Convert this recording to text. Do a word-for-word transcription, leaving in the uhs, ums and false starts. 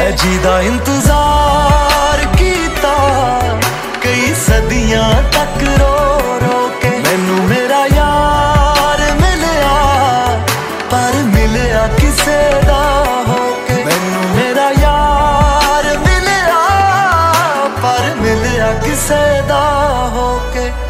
जिदा इंतजार कीता कई सदियां तक रो रो के मैनू मेरा यार मिलया पर मिलया किसे दा होके मैनू मेरा यार मिलया पर मिलया किसे दा होके।